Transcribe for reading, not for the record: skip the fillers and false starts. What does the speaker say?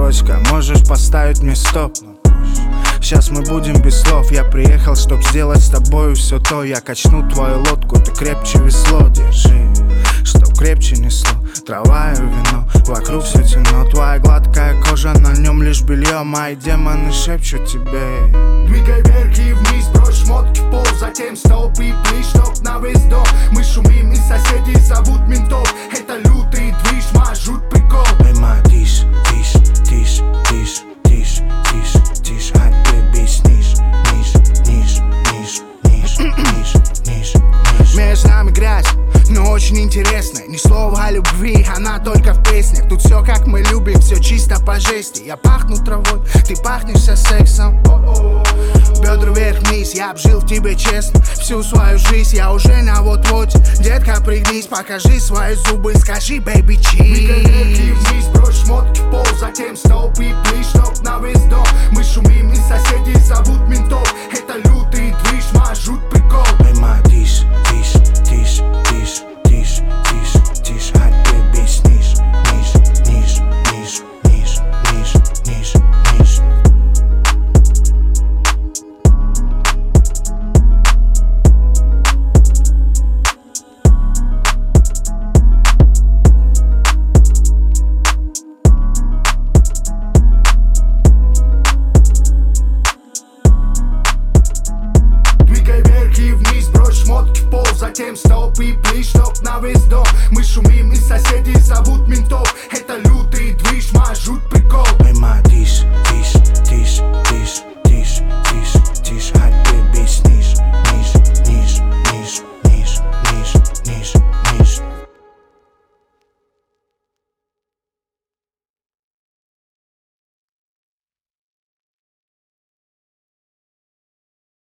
девочка, можешь поставить мне стоп? Сейчас мы будем без слов. Я приехал, чтоб сделать с тобою все то. Я качну твою лодку, ты крепче весло держи, чтоб крепче несло. Трава и вино, вокруг все темно. Твоя гладкая кожа, на нем лишь белье. Мои демоны шепчут тебе: двигай вверх и вниз, брось шмотки в пол, затем стоп и плыть, чтоб на весь дом. Мы шумим и соседи зовут ментов. Это лютый движ, мажут прикол. Эй, ма, тише, тише, тише, тише, тише, тише, тише. А ты сниж, ниж, ниж, ниж, ниж, ниж, ниж, ниж. Между нами грязь, но очень интересная. Ни слова о любви, она только в песнях. Тут все как мы любим, все чисто по жести. Я пахну травой, ты пахнешься сексом. Бедра вверх-вниз, я обжил в тебе честно всю свою жизнь, я уже на вот-воте. Детка, пригнись, покажи свои зубы, скажи, baby, cheese. Двигай вверх и вниз, брось шмотки в пол, затем стоп и плыть, чтоб на весь дом. Мы шумим и соседи зовут ментов. Это лютый движ, мажут прикол. Эй, ма, тише, тише, тише, тише, тише, тише, тише. А ты сниж, ниж, ниж, ниж, ниж, ниж, ниж, ниж. Двигай вверх и вниз, брось шмотки в пол, затем стоп и плыть, чтоб на весь дом. Мы шумим и соседи зовут ментов. Это лютый движ, мажут прикол. Эй, ма, тише, тише.